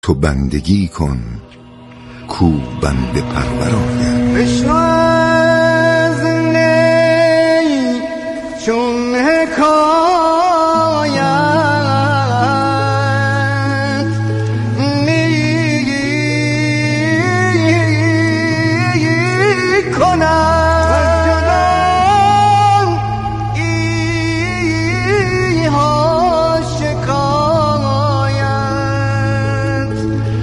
تو بندگی کن کو بنده پرور آید. بشنو از نی چون حکایت می کنم ایها شکایت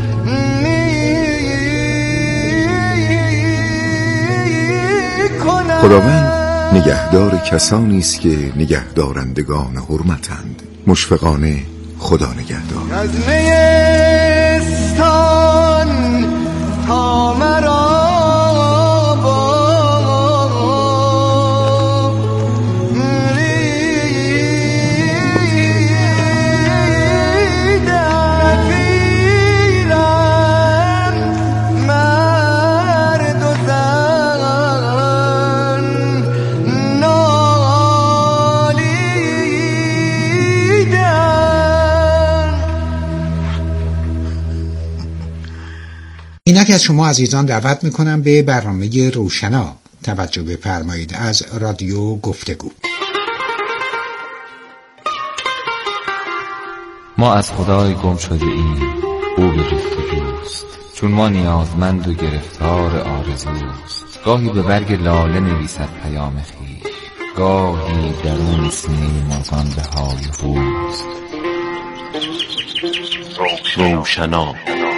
می کنم. خداوند نگهدار کسانی است که نگهدارندگان حرمتند. مشفقانه خدا نگهدار. از نیستان تا مرا اینک از شما عزیزان دعوت میکنم به برنامه روشنا توجه بفرمایید از رادیو گفتگو. ما از خدای گم شده ایم، او به جستجوست، چون ما نیازمند و گرفتار آرزوست. گاهی به برگ لاله نویسد پیام خویش، گاهی درون سیم از آن بهای هوست. روشنا.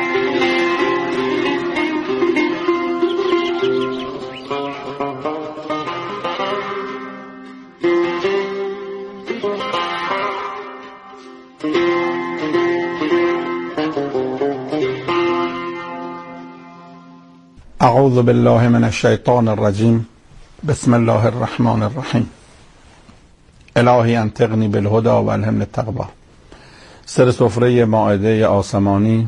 اعوذ بالله من الشیطان الرجیم. بسم الله الرحمن الرحیم. الهی انطقنی بالهدی و الهمنی التقوی. سر سفره مائده آسمانی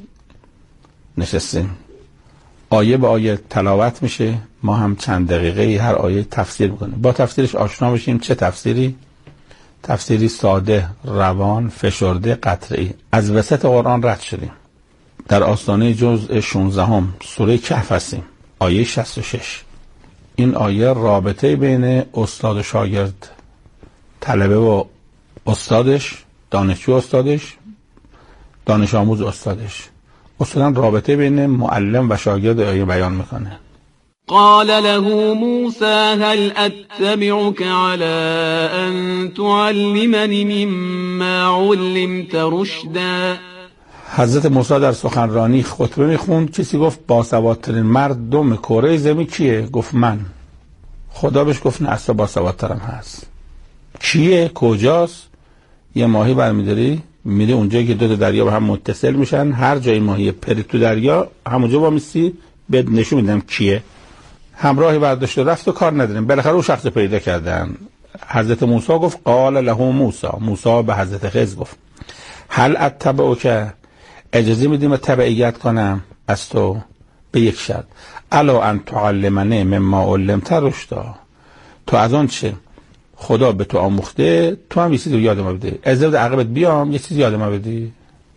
نشستیم، آیه به آیه تلاوت میشه، ما هم چند دقیقه هر آیه تفسیر میکنیم، با تفسیرش آشنا بشیم. چه تفسیری؟ تفسیری ساده، روان، فشرده، قطعی. از وسط قرآن رد شدیم، در آستانه جزء 16 سوره کهف هستیم، آیه 66. این آیه رابطه بین استاد و شاگرد، طلبه و استادش، دانشجو استادش، دانش آموز استادش. اصلا رابطه بین معلم و شاگرد آیه بیان میکنه. قال له موسى هل اتبعك على ان تعلمني مما علمت رشدا. حضرت موسی در سخنرانی خطبه میخوند، کسی گفت باسوادترین مردم کره زمین کیه؟ گفت من. خدا بهش گفت نه، اصلا باسوادترم هست. کیه؟ کجاست؟ یه ماهی برمیداری میره اونجایی که دو تا دریا به هم متصل میشن، هر جای ماهی پرید تو دریا همونجا با میسی بهت نشون میدم کیه. همراهی برداشت رفت و کار نداریم، بالاخره اون شخص پیدا کردن. حضرت موسی گفت قال له موسی به حضرت خضر گفت هل اتبعک، اجازه میدیم تبعیت کنم از تو به یک شرط، الا ان تعلمنی مما علمت رشدا. تو از آن چه خدا به تو آموخته تو هم یه چیزی یاد ما بده. اجازه بده عقبت بیام یه چیزی یاد ما بدی.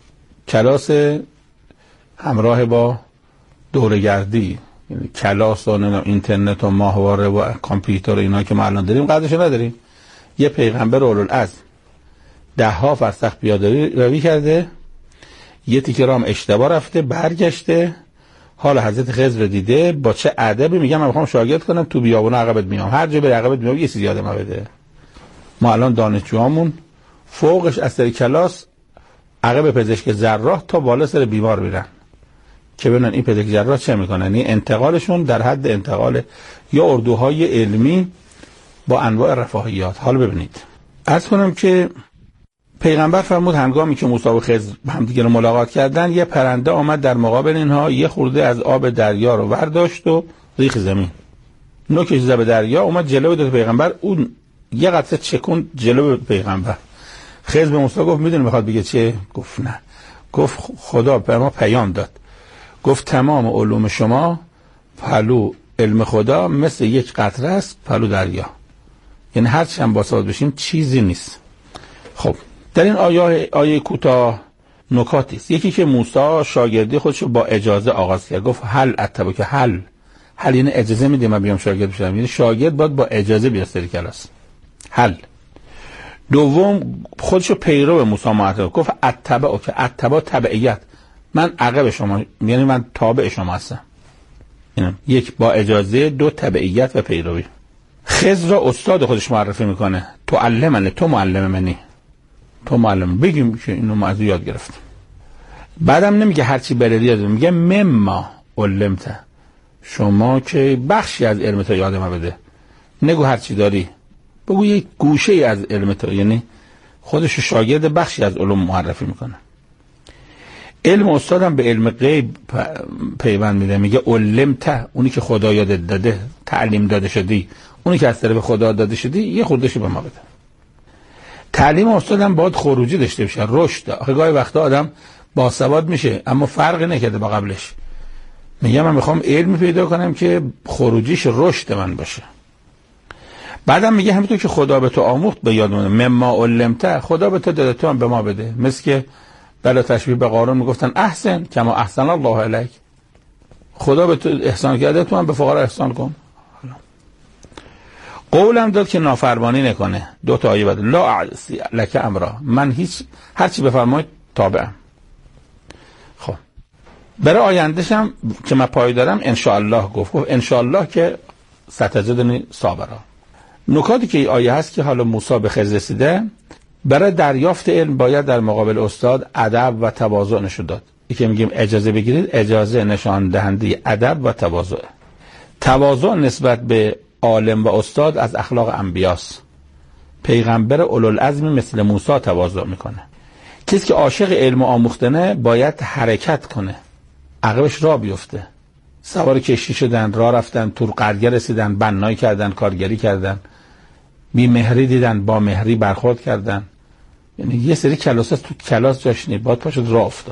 کلاس همراه با دوره‌گردی، یعنی کلاس و اینترنت و ماهواره و کامپیوتر و اینا که ما الان داریم قدرشو نداریم. یه پیغمبر اولوالعزم 10 فرسخ پیاده روی کرده، یه تیکه رام اشتباه رفته، برگشته، حالا حضرت خضر دیده، با چه ادبی میگم من میخوام شاگرد کنم، تو بیابون عقبت میام، هر جا به عقبت میام یه چیزی یاد ما بده. ما الان دانشجوامون فوقش از سر کلاس عقب پزشک جراح تا بالا سر بیمار میرن که ببینن این پزشک جراح چه میکنن. این انتقالشون در حد انتقال یا اردوهای علمی با انواع رفاهیات. حالا ببینید، عرض کنم که پیغمبر فرمود هنگامی که موسی و خضر همدیگه رو ملاقات کردن، یه پرنده آمد در مقابل اینها، یه خورده از آب دریا رو برداشت و ریخ زمین، نوکش زد به دریا، اومد جلوی دو پیغمبر، اون یه قطره چکون جلوی پیغمبر. خضر به موسی گفت میدونی میخواد بگه چه؟ گفت نه. گفت خدا به ما پیام داد، گفت تمام علوم شما پهلو علم خدا مثل یک قطره است پهلو دریا، یعنی هر چند باسواد بشیم چیزی نیست. خب در این آیه کوتاه نکاتی است. یکی که موسی شاگردی خودشو با اجازه آغاز کرد، گفت هل اتبعک، هل یعنی اجازه میدی من بیام شاگرد بشم، یعنی شاگرد باید با اجازه بیاد سر کلاس. هل. دوم خودشو پیرو موسی معرفی گفت اتبعک، اتبع تبعیت، من عقب شما، یعنی من تابع شما هستم. اینم یک با اجازه، دو تبعیت و پیروی. خضر را استاد خودش معرفی میکنه، تو علمنه، تو معلم منی، تو معلم، بگیم که اینو ما از یاد گرفتیم. بعدم نمیگه هرچی بلدی یاد، میگه مما علمت، شما که بخشی از علم تو یاد ما بده، نگو هرچی داری، بگو یک گوشه ای از علم تو، یعنی خودش شاگرد بخشی از علوم معرفی میکنه. علم استادم به علم غیب پیوند میده، میگه علمت، اونی که خدا یادت داده، تعلیم داده شدی، اونی که از طرف خدا داده شدی، یه خوردهشو به ما بده. تعلیم استادم باید خروجی داشته باشه، رشد. آخه گاهی وقتا آدم باسواد میشه اما فرقی نکرده با قبلش. میگه من میخوام علم پیدا کنم که خروجیش رشد من باشه. بعدم میگه همینطور که خدا به تو آموخت به یاد مونه، مما علمت، خدا به تو داده، تو هم به ما بده. مثل که بلا تشبیه به قارون میگفتن احسن کما احسن الله الیک، خدا به تو احسان کرده، تو هم به فقرا احسان کن. قولم داد که نافرمانی نکنه. دو تا آیه بعد، لا اعصی لک امرا، من هیچ هرچی بفرمایید تابعم. خب برای آیندهشم که من پای دارم ان شاء الله گفت ان شاء الله که ستجدنی صابرا. نکاتی که این آیه هست که حالا موسی به خضر رسیده، برای دریافت علم باید در مقابل استاد ادب و تواضع نشون داد. یکی میگیم اجازه بگیرید، اجازه نشان دهنده ادب و تواضع. تواضع نسبت به عالم و استاد از اخلاق انبیاست. پیغمبر اولوالعزم مثل موسی تواضع میکنه. کسی که عاشق علم و آموختنه باید حرکت کنه، عقبش راه بیفته. سوار کشتی شدن، راه رفتن، تور قرگه رسیدن، بنایی کردن، کارگری کردن، بی مهری دیدن، با مهری برخورد کردن. یعنی یه سری کلاس تو کلاس جاش نیست، باید پاشد راه افتاد.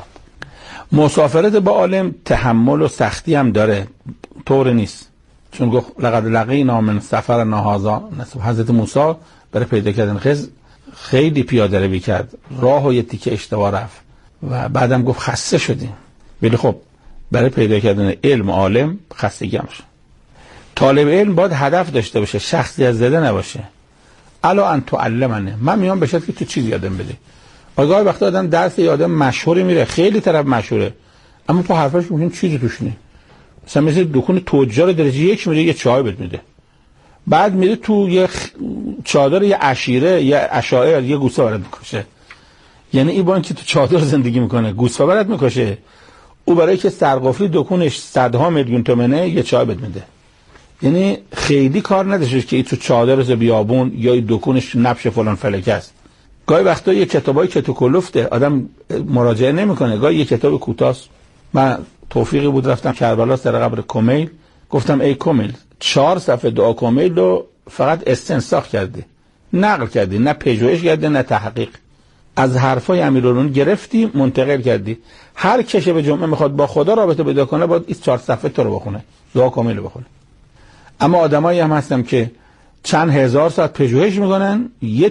مسافرت با عالم تحمل و سختی هم داره، طور نیست. چون گفت لقد لقینا من سفرنا هذا، حضرت موسی برای پیدا کردن خضر خیلی پیاده روی کرد، راه و یه تیکه اشتباه رفت و بعدم گفت خسته شدیم. ولی خب برای پیدا کردن علم و عالم خستگی هم شد. طالب علم باید هدف داشته باشه، شخصیت زده نباشه. الا ان تعلمنه، من میام بهش که تو چیزی یادم بده. آگاه وقتی آدم درس یادم مشهوری میره، خیلی طرف مشهوره، اما تو حرفش ممکن چیزی توش نیست. مثلا مثل دکون تجار درجه یک میره یه چای بهت میده، بعد میره تو یه چادر یه عشیره یه اشاعر یه گوسفند برات میکشه. یعنی این با اینکه تو چادر زندگی میکنه گوسفند برات میکشه، او برای که سرقفلی دکونش صدها میلیون تومنه یه چای بهت میده. یعنی خیلی کار نداشته که این تو چادر از بیابون یا این دکونش نبش فلان فلکه است. گاهی وقتا یه کتابای که تو کلفته آدم مراجعه نمیکنه، گاهی یه کتاب کوتاست. من توفیقی بود رفتم کربلا سر قبر کمیل، گفتم ای کمیل 4 صفحه دعا کمیل رو فقط استنساخ کردی، نقل کردی، نه پژوهش کردی نه تحقیق. از حرفای امیرالمومنین گرفتی منتقل کردی. هر کشه به جمعه میخواد با خدا رابطه پیدا کنه باید این 4 صفحه تو رو بخونه، دعا کمیل بخونه. اما آدمایی هم هستن که چند هزار ساعت پژوهش میکنن،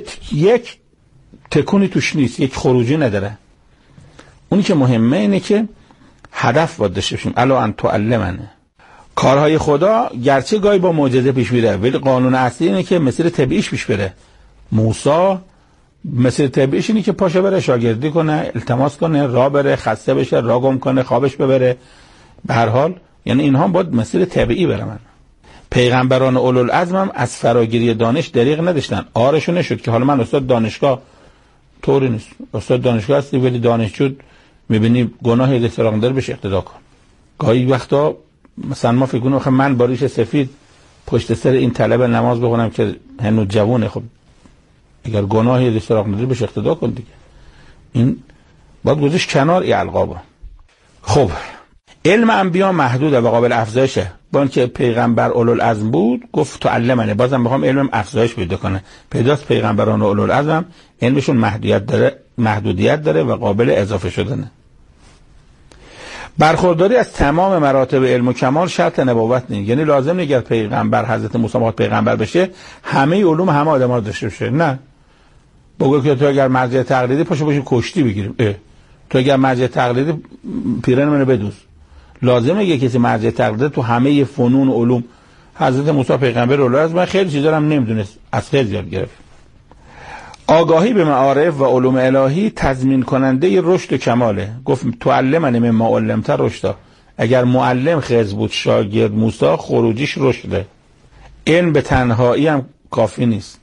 یک تکونی توش نیست، یک خروجی نداره. اونی که مهمه اینه که هدف باید داشته باشیم. الا ان تعلمنه. کارهای خدا گرچه گاهی با معجزه پیش میره، ولی قانون اصلی اینه که مسیر طبیعیش پیش بره. موسی مسیر طبیعیش اینه که پاشه بره شاگردی کنه، التماس کنه، راه بره، خسته بشه، راه گم کنه، خوابش ببره. به هر حال یعنی اینها باید مسیر طبیعی برن. پیغمبران اولوالعزم هم از فراگیری دانش دریغ نداشتن. آرشون نشد که حالا من استاد دانشگاه، طوری نیست. استاد دانشگاه هستی ولی دانشجو میبینی گناه احترام داره بهش اقتدا کن. گاهی وقتا مثلا ما فکر کنیم من با ریش سفید پشت سر این طلب نماز بخونم که هنوز جوونه، خب اگر گناهی احترام داره بهش اقتدا کن دیگه. این باید گذاشت کنار این القابو. خب علم انبیا محدوده و قابل افزایشه. با اینکه پیغمبر اولوالعزم بود گفت تو علمنه، بازم میخوام علمم افزایش پیدا کنه. پیداست پیغمبران اولوالعزم علمشون محدودیت داره و قابل اضافه شدنه. برخورداری از تمام مراتب علم و کمال شرط نبوت نیست. یعنی لازم نیست پیغمبر حضرت موسی پیغمبر بشه همه علوم همه آدما رو داشته باشه، نه. بگو که تو اگر مرجع تقلیدی پاشو باشی کشتی بگیریم، تو اگر مرجع تقلیدی پیرن منو بدوز. لازمه یه کسی مرجع تقلید تو همه فنون و علوم. حضرت موسی پیغمبر الله از من خیلی چیزا هم نمیدونست، از خیلی یاد گرفت. آگاهی به معارف و علوم الهی تضمین کننده رشد و کماله. گفت تعلمنی مما علمت رشدا. اگر معلم خضر بود شاگرد موسی خروجیش رشده. علم به تنهایی هم کافی نیست.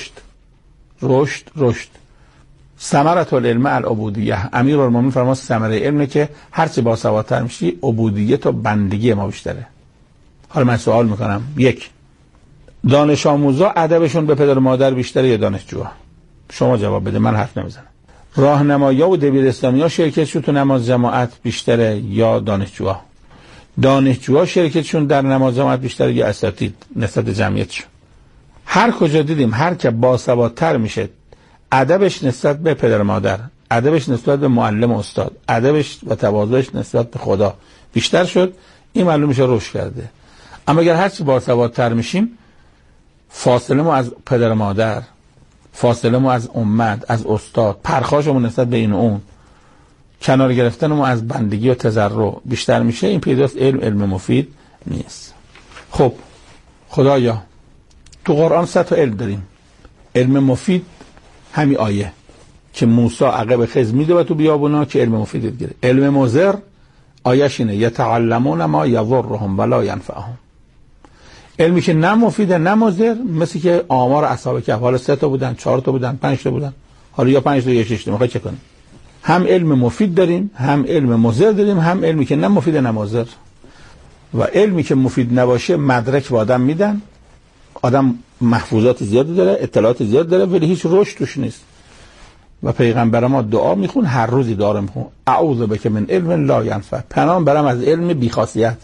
رشد. ثمرة العلم العبودیه. امیرالمومنین فرمود ثمره علمه که هرچی باسوادتر میشی عبودیت و بندگی ما بیشتره. حالا من سوال میکنم، یک، دانش آموزا ادبشون به پدر و مادر بیشتره یا دانشجوها؟ شما جواب بده، من حرف نمیزنم. راهنمایا و دبیرستانیا شرکتشون تو نماز جماعت بیشتره یا دانشجوها؟ دانشجوها شرکتشون در نماز جماعت بیشتره یا اساتید نسبت جمعیتشون؟ هر کجا دیدیم هر که باسوادتر میشه ادبش نسبت به پدر و مادر، ادبش نسبت به معلم و استاد، ادبش و تواضعش نسبت به خدا بیشتر شد، این معلوم میشه رشد کرده. اما اگر هر چی باسوادتر میشیم فاصله ما از پدر و مادر، فاصله ما از امت، از استاد، پرخاشمون نسبت به این و اون، کنار گرفتن ما از بندگی و تضرع بیشتر میشه، این پیداست علم مفید نیست. خب خدایا تو قرآن 3 تا علم داریم. علم مفید همین آیه که موسی عقب خضر میده و تو بیابونا که علم مفید گیره. علم مضر آیش اینه یتعلمون ما یضرهم ولا ینفعهم. علمی که نه مفیده نه مضر، مثل که آمار اصحاب کهف، حالا 3 تا بودن، 4 تا بودن، 5 تا بودن، حالا یا 5 تا یا 6 تا، میخوای چه کنیم؟ هم علم مفید داریم، هم علم مضر داریم، هم علمی که نه مفیده نه مضر. و علمی که مفید نباشه مدرک به آدم میدن، آدم محفوظات زیادی داره، اطلاعات زیاد داره، ولی هیچ رشد توش نیست. و پیغمبر ما دعا میخون، هر روزی دعا میخون، اعوذ بک من علم لا ینفع، پناه برم از علم بی خاصیت.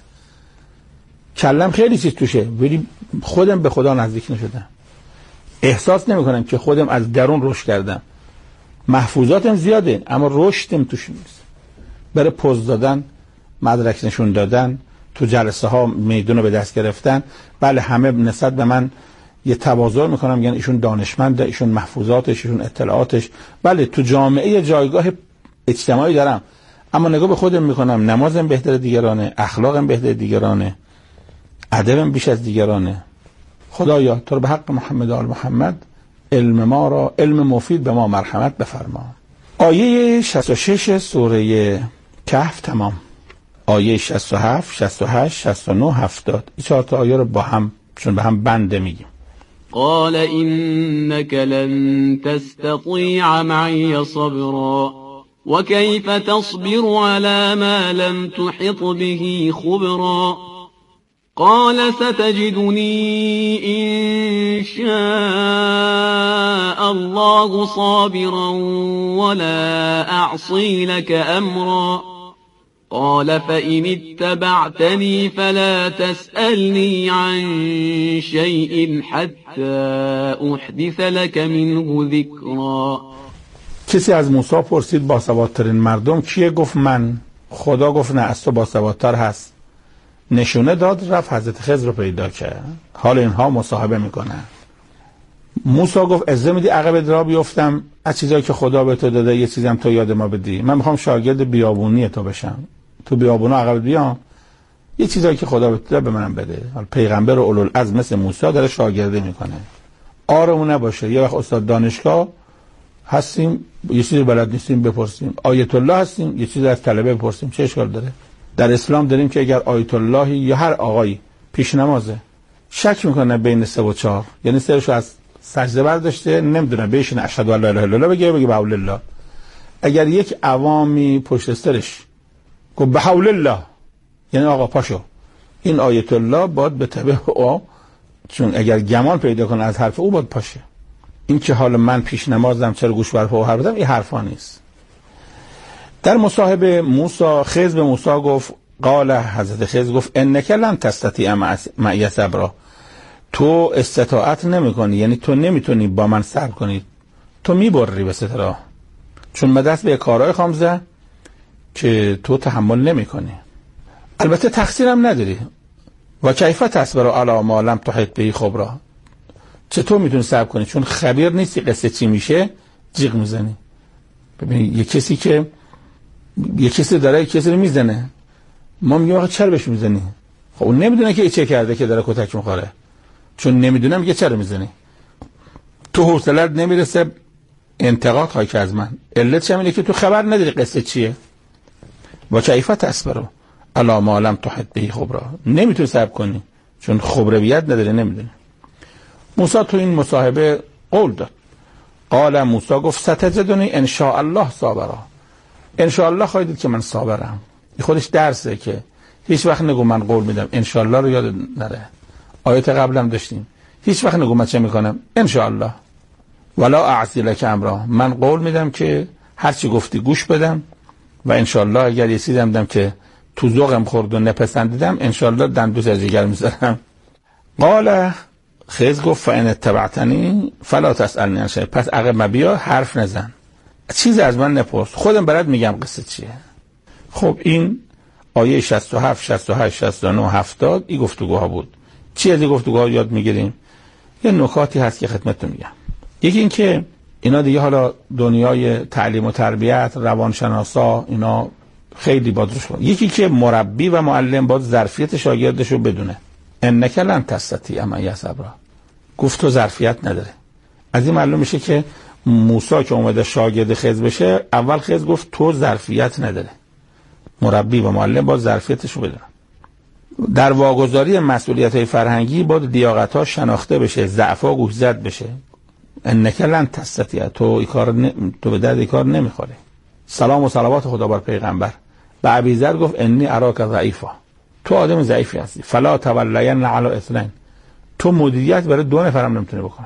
کلم خیلی چیز توشه ولی خودم به خدا نزدیک نشدم، احساس نمیکنم که خودم از درون رشد کردم. محفوظاتم زیاده اما رشدم توش نیست. برای پوز دادن، مدرک نشون دادن، تو جلسه ها میدون رو به دست گرفتن، بله همه نسبت به من یه تواضع میکنم، یعنی ایشون دانشمنده، ایشون محفوظاتش، ایشون اطلاعاتش، بله تو جامعه جایگاه اجتماعی دارم، اما نگاه به خودم میکنم نمازم بهتر دیگرانه، اخلاقم بهتر دیگرانه، ادبم بیش از دیگرانه. خدایا تو رو به حق محمد آل محمد علم ما را، علم مفید به ما مرحمت بفرما. آیه 66 سوره کهف تمام. آیه 67 68 69 70 این 4 تا آیه رو با هم چون به هم بنده میگیم. قال إنك لن تستطيع معي صبرا وكيف تصبر على ما لم تحط به خبرا قال ستجدني إن شاء الله صابرا ولا أعصي لك أمرا قال فإن اتبعتني فلا تسألني عن شيء حتى أحدث لك منه ذكرا. کسی از موسی پرسید باسوادترین مردم کیه؟ گفت من. خدا گفت نه، از تو باسوادتر هست. نشونه داد، رفت حضرت خضر رو پیدا کرد. حال اینها مصاحبه میکنن. موسی گفت عزه میدی عقب را بیفتم از چیزایی که خدا به تو داده یه چیزم تو یاد ما بدی؟ من میخوام شاگرد بیابونی تو بشم، تو بیابونا عقب بیام، یه چیزایی که خدا به تو داده به منم بده. حالا پیغمبر و اولوالعزم مثل موسی داره شاگردی میکنه. آرمون نباشه یه وقت استاد دانشگاه هستیم یه چیزی بلد نیستیم بپرسیم، آیت الله هستیم یه چیزی از طلبه بپرسیم، چه اشکال داره؟ در اسلام داریم که اگر آیت اللهی یا هر آقایی پیش نمازه شک میکنه بین 3 و 4، یعنی سرشو از سجده برداشته نمیدونه بهشون اشهد ان لا اله الا الله بگه به حول الله، اگر یک عوامی پشت سرش گفت به حول الله یعنی آقا پاشو، این آیت الله باید به تبع او، چون اگر گمان پیدا کنه از حرف او باید پاشه. این که حالا من پیش نمازم چرا گوش بر او حرف بدم، این حرفا نیست. در مصاحبه موسی خضر به موسی گفت، قال حضرت خضر گفت انک لن تستطیع معی صبرا، تو استطاعت نمیکنی، یعنی تو نمیتونی با من صبر کنی، تو میبری به سترا، چون من دست به کارهای خامزه که تو تحمل نمیکنی. البته تقصیرم نداری. و کیف تصبر علی ما لم تحط به خبرا، چطور میتونی صبر کنی چون خبیر نیستی قصه چی میشه جیغ میزنی. ببینید یه کسی که یه کسی داره کسی رو میزنه، ما میگیم آقا چرا بهش میزنی؟ خب اون نمیدونه که چه کرده که داره کتک میخوره، چون نمیدونه میگه چرا میزنی. تو حوصله‌ات نمیرسه انتقاد خواهی که از من، علتش اینه که تو خبر نداری قصه چیه. با کیف تصبروا علی ما لم تحط به خبرا، نمیتونی صبر کنی چون خبرویت نداری، نمیدونی. موسی تو این مصاحبه قول داد، قال موسی گفت ستجدنی ان شاء الله صابرا، ان شاء الله خواهید دید که من صابرم. این خودش درسه که هیچ وقت نگو من قول میدم، ان شاء الله رو یاد نره. آیات قبلم داشتیم، هیچ وقت نگو من چه میکنم، ان شاء الله ولا اعصی لک امرا، من قول میدم که هر چی گفتی گوش بدم و ان شاء الله اگر یه چیزی دیدم که تو ذوقم خورد و نپسندیدم ان شاء الله دندوس از جگر میذارم. قال خضر گفت فان اتبعتنی فلا تسالنی عن شیء، پس عقب ما بیا، حرف نزن، چیز از من نپرس، خودم برات میگم قصه چیه. خب این آیه 67 68 69 70 این گفتگوها بود. چی از این گفتگوها یاد میگیریم؟ یه نکاتی هست که خدمتتون میگم. یکی این که اینا دیگه حالا دنیای تعلیم و تربیت، روانشناسا اینا خیلی باید روش کنن. یکی که مربی و معلم باید ظرفیت شاگردش رو بدونه. انک لن تستطیع معی صبرا، گفت تو ظرفیت نداره. از این معلوم میشه که موسی که اومده شاگرد خضر بشه، اول خضر گفت تو ظرفیت نداره. مربی و معلم باید ظرفیتش رو بدونه. در واگذاری مسئولیت‌های فرهنگی باید لیاقت‌ها شناخته بشه، ضعف‌ها گوشزد بشه. انک لن تستطیع، تو به درد این کار نمیخوره. سلام و صلوات خدا بر پیغمبر. به ابیذر گفت انی اراک ضعیفا، تو آدم ضعیفی هستی. فلا تولین علی اثنین، تو مدیریت برای 2 نفرم نمیتونی بکنه.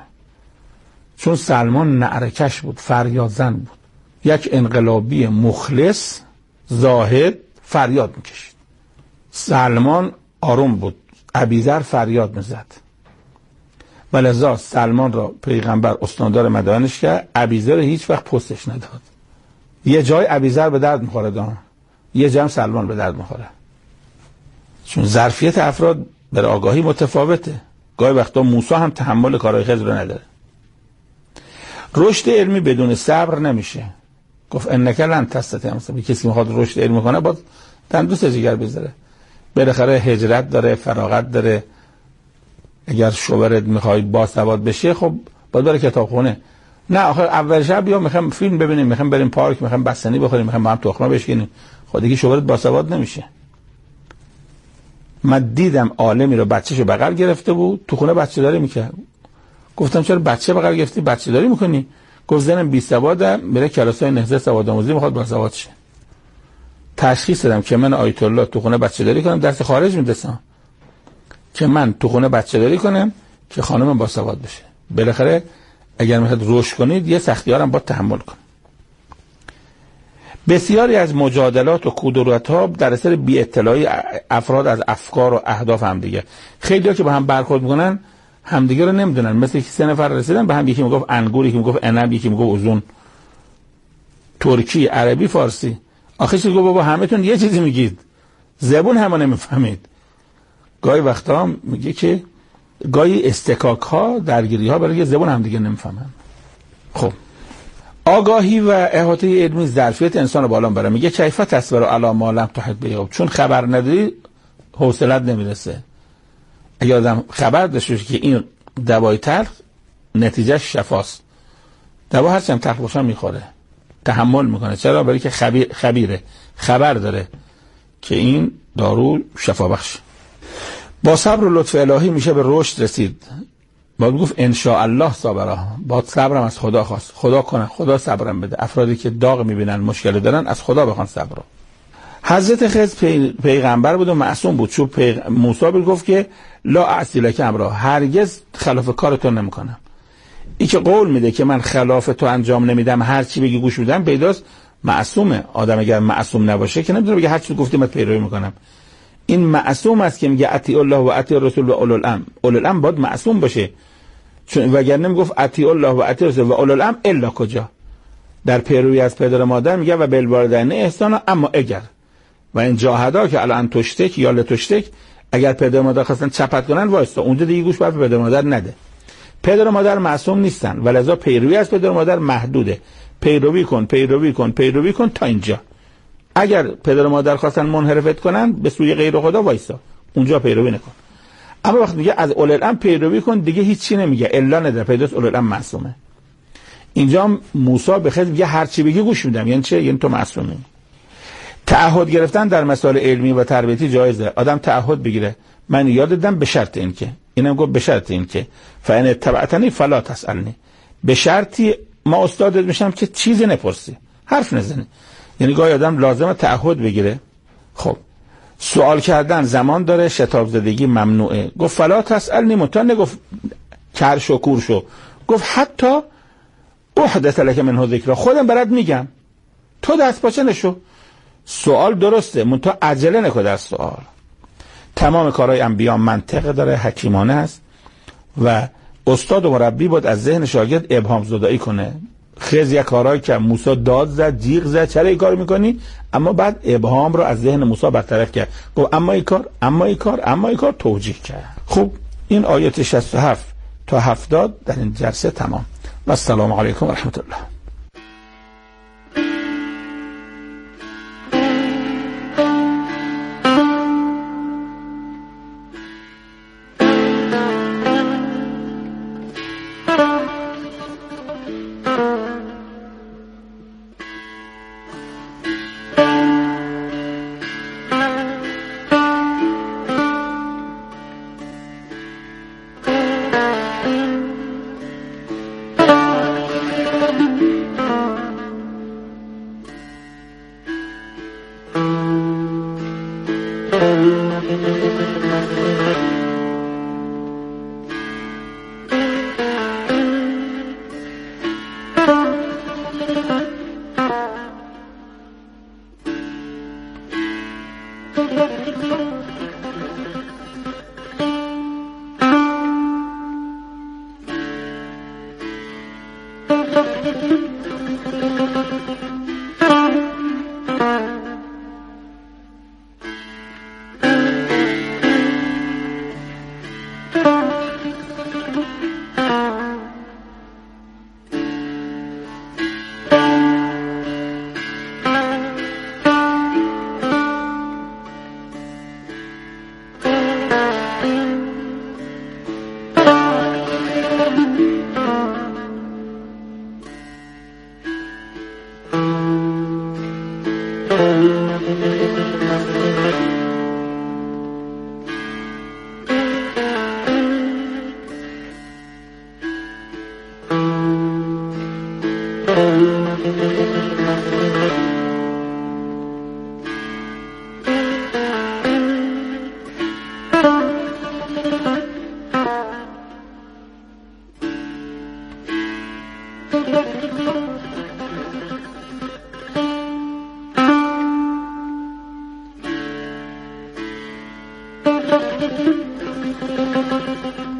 چون سلمان نعرکش بود، فریاد زن بود، یک انقلابی مخلص زاهد فریاد میکشید. سلمان آروم بود، ابیذر فریاد میزد. ولذا سلمان را پیغمبر استاندار مدائنش کرد، ابیذر هیچ وقت پستش نداد. یه جای ابیذر به درد میخوره دان، یه جای سلمان به درد میخوره. چون ظرفیت افراد در آگاهی متفاوته. گاهی وقتا موسی هم تحمل کارهای خضر رو نداره. رشد علمی بدون صبر نمیشه. گفت انک لن تستطیع، مثلا کسی میخواد رشد علمی کنه باید دندوس جگر بذاره. بالاخره هجرت داره، فراغت داره. اگر شوهرت میخوای باسواد بشه، خب باید بره کتابخونه. نه آخه اول شب بیا میخوام فیلم ببینیم، میخوام بریم پارک، میخوام بستنی بخوریم، میخوام با هم تخمه بشکنیم. خب دیگه شوهرت باسواد نمیشه. من دیدم عالمی رو بچه‌شو بغل گرفته بود، تو خونه بچه‌داری میکرد. گفتم چرا بچه بغل گرفتی، بچه‌داری میکنی؟ گفت زنم بی سواده، میره کلاسای نهضت سوادآموزی میخواد باسواد شه. تشخیص دادم که من آیت الله تو خونه بچه‌داری کنم، درس خارج میدسم. که من تو خونه بچه‌داری کنم که خانمم باسواد بشه. بالاخره اگر میخواد رشد کنید یه سختی‌ها هم باید تحمل کنید. بسیاری از مجادلات و کدورت‌ها در اثر بی اطلاعی افراد از افکار و اهداف همدیگه. خیلی‌ها که با هم برخورد میکنن همدیگه رو نمیدونن. مثل که 3 نفر رسیدن به هم، یکی میگفت انگور، یکی میگفت عنب، یکی میگفت اوزون، ترکی، عربی، فارسی. آخه چی گفت بابا همتون یه چیزی میگید، زبون همو نمیفهمید. گاهی وقتا میگه که گاهی استکاک‌ها، درگیری‌ها برای زبون همدیگه نمیفهمن. خب آگاهی و احاطه علمی ظرفیت انسان رو بالا میبره. میگه کیف تصبر علی ما لم تحط به، چون خبر نداری حوصله‌ات نمیرسه. اگه آدم خبر داشته باشه که این دوای تلخ نتیجهش شفاست، دوا هرچی هم تلخ باشه میخوره، تحمل میکنه. چرا؟ برای که خبیره، خبر داره که این دارو شفا بخش. با صبر و لطف الهی میشه به رشد رسید. باید گفت ان شاء الله صابرا، باید صبرم از خدا خواست، خدا کنه، خدا صبرم بده. افرادی که داغ میبینن، مشکل دارن، از خدا بخوان صبر. حضرت خضر پیغمبر بود و معصوم بود. چون موسی گفت که لا اعصی لک امرا، هرگز خلاف کارتون نمیکنم. این که قول میده که من خلاف تو انجام نمیدم، هر چی بگی گوش میدم، پیداست معصومه. آدم اگر معصوم نباشه که نمیتونه بگه هر چی گفتی من پیروی میکنم. این معصوم است که میگه اطیع الله و اطیع الرسول و اولو الامر. اولو الامر باید معصوم باشه، چون وگرنه میگفت اطیع الله و اطیع الرسول و اولو الامر الا کجا؟ در پیروی از پدر و مادر میگه و بالوالدین احسانا، اما اگر و این جاهدا که الان تشتک یا لتشتک، اگر پدر و مادر خواستن چپت کنن وایستا، اونجا دیگه گوش برای پدر و مادر نده. پدر و مادر معصوم نیستن، ولذا پیروی از پدر و مادر محدوده. پیروی کن تا اینجا. اگر پدر و مادر خواستن منحرفت کنن به سوی غیر خدا وایسا، اونجا پیروی نکن. اما وقتی میگه از اولوالامر پیروی کن، دیگه هیچی نمیگه، الا نداره، پیداست اولوالامر معصومه. اینجا موسی به خضر میگه هر چی بگی گوش میدم. یعنی چه؟ یعنی تو معصومی. تعهد گرفتن در مسائل علمی و تربیتی جایزه. آدم تعهد بگیره، من یاد دادم به شرط این که، اینم گفت به شرط این که فان اتبعتنی فلا تسالنی، به شرطی ما استادت میشم که چیزی نپرسی، حرف نزنی. یعنی گاهی آدم لازمه تعهد بگیره. خب سوال کردن زمان داره، شتاب زدگی ممنوعه. گفت فلا تسالنی، متن نگفت کرش و کورشو، گفت حتی احدث لک منه ذکر، خودم برات میگم، تو دست پاچه نشو. سوال درسته، منتها عجله نکن در سوال. تمام کارهای انبیا منطق داره، حکیمانه است و استاد و مربی باید از ذهن شاگرد ابهام زدایی کنه. خیز یک کارهایی که موسی داد زد، جیغ زد، چرا این کار میکنی؟ اما بعد ابهام رو از ذهن موسی برطرف کرد، گفت اما این کار توجیه کرد. خب این آیات 67 تا 70 در این جلسه تمام. و السلام علیکم و رحمت الله. Thank you.